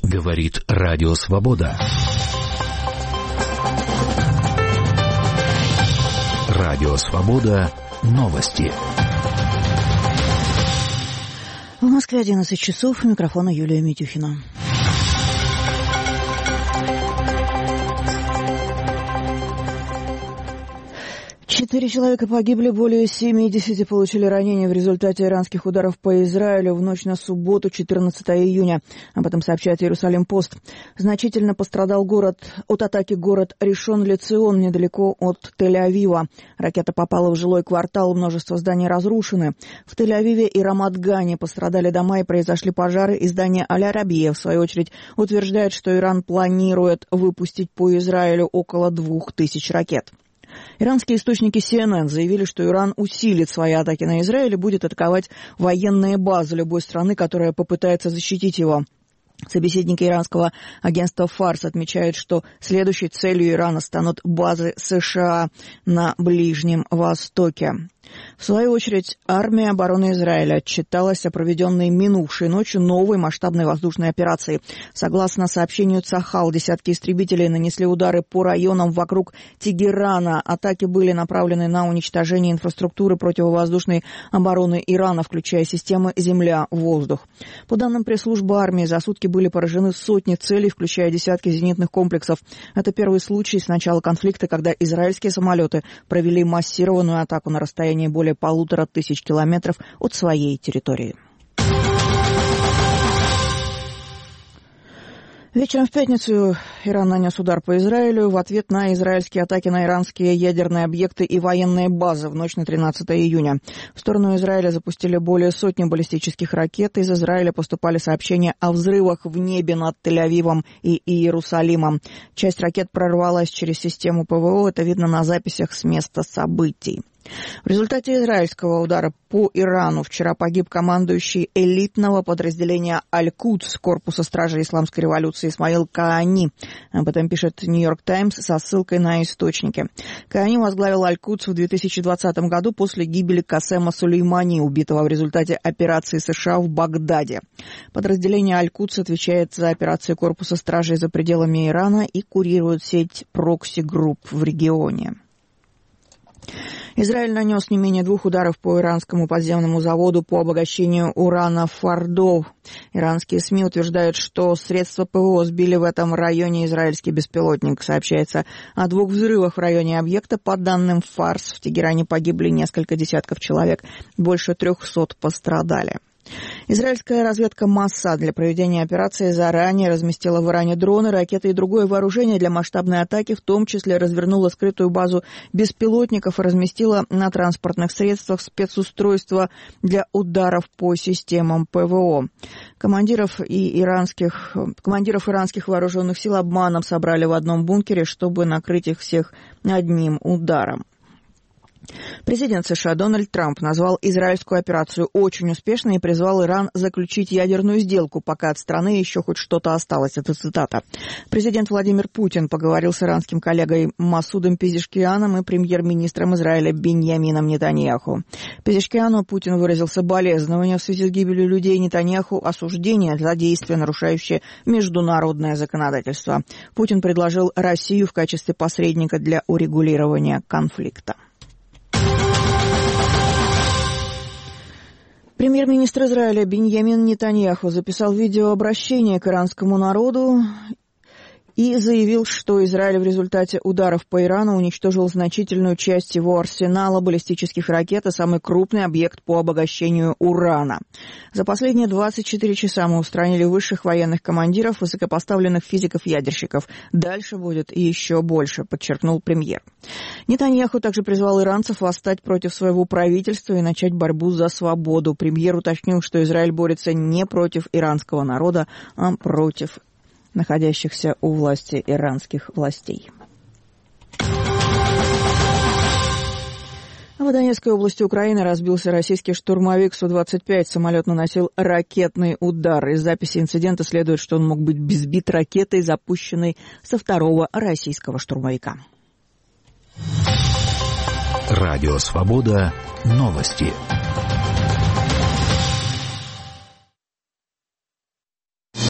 Говорит Радио Свобода. Радио Свобода. Новости. В Москве 11 часов. У микрофона Юлия Митюхина. 4 человека погибли, более 70 получили ранения в результате иранских ударов по Израилю в ночь на субботу, 14 июня. Об этом сообщает Иерусалим-Пост. Значительно пострадал от атаки город Ришон-Ле-Цион, недалеко от Тель-Авива. Ракета попала в жилой квартал, множество зданий разрушены. В Тель-Авиве и Рамат-Гане пострадали дома и произошли пожары. Издание Аль-Арабия, в свою очередь, утверждает, что Иран планирует выпустить по Израилю около 2000 ракет. Иранские источники CNN заявили, что Иран усилит свои атаки на Израиль и будет атаковать военные базы любой страны, которая попытается защитить его. Собеседники иранского агентства «Фарс» отмечают, что следующей целью Ирана станут базы США на Ближнем Востоке. В свою очередь, армия обороны Израиля отчиталась о проведенной минувшей ночью новой масштабной воздушной операции. Согласно сообщению Цахал, десятки истребителей нанесли удары по районам вокруг Тегерана. Атаки были направлены на уничтожение инфраструктуры противовоздушной обороны Ирана, включая системы земля-воздух. По данным пресс-службы армии, за сутки были поражены сотни целей, включая десятки зенитных комплексов. Это первый случай с начала конфликта, когда израильские самолеты провели массированную атаку на расстоянии более 1500 километров от своей территории. Вечером в пятницу Иран нанес удар по Израилю в ответ на израильские атаки на иранские ядерные объекты и военные базы в ночь на 13 июня. В сторону Израиля запустили более сотни баллистических ракет. Из Израиля поступали сообщения о взрывах в небе над Тель-Авивом и Иерусалимом. Часть ракет прорвалась через систему ПВО. Это видно на записях с места событий. В результате израильского удара по Ирану вчера погиб командующий элитного подразделения Аль-Кудс корпуса стражей исламской революции Исмаил Каани. Об этом пишет Нью-Йорк Таймс со ссылкой на источники. Каани возглавил Аль-Кудс в 2020 году после гибели Касема Сулеймани, убитого в результате операции США в Багдаде. Подразделение Аль-Кудс отвечает за операции корпуса стражей за пределами Ирана и курирует сеть прокси-групп в регионе. Израиль нанес не менее 2 ударов по иранскому подземному заводу по обогащению урана Фордо. Иранские СМИ утверждают, что средства ПВО сбили в этом районе израильский беспилотник. Сообщается о 2 взрывах в районе объекта. По данным ФАРС, в Тегеране погибли несколько десятков человек, больше 300 пострадали. Израильская разведка Моссад для проведения операции заранее разместила в Иране дроны, ракеты и другое вооружение для масштабной атаки, в том числе развернула скрытую базу беспилотников и разместила на транспортных средствах спецустройства для ударов по системам ПВО. Командиров иранских вооруженных сил обманом собрали в одном бункере, чтобы накрыть их всех одним ударом. Президент США Дональд Трамп назвал израильскую операцию очень успешной и призвал Иран заключить ядерную сделку, пока от страны еще хоть что-то осталось. Это цитата. Президент Владимир Путин поговорил с иранским коллегой Масудом Пезешкианом и премьер-министром Израиля Биньямином Нетаньяху. Пезешкиану Путин выразил соболезнования в связи с гибелью людей, Нетаньяху осуждение за действия, нарушающие международное законодательство. Путин предложил Россию в качестве посредника для урегулирования конфликта. Премьер-министр Израиля Биньямин Нетаньяху записал видеообращение к иранскому народу и заявил, что Израиль в результате ударов по Ирану уничтожил значительную часть его арсенала баллистических ракет и самый крупный объект по обогащению урана. За последние 24 часа мы устранили высших военных командиров, высокопоставленных физиков-ядерщиков. Дальше будет и еще больше, подчеркнул премьер. Нетаньяху также призвал иранцев восстать против своего правительства и начать борьбу за свободу. Премьер уточнил, что Израиль борется не против иранского народа, а против находящихся у власти иранских властей. В Донецкой области Украины разбился российский штурмовик Су-25. Самолет наносил ракетный удар. Из записи инцидента следует, что он мог быть сбит ракетой, запущенной со второго российского штурмовика. Радио «Свобода». Новости.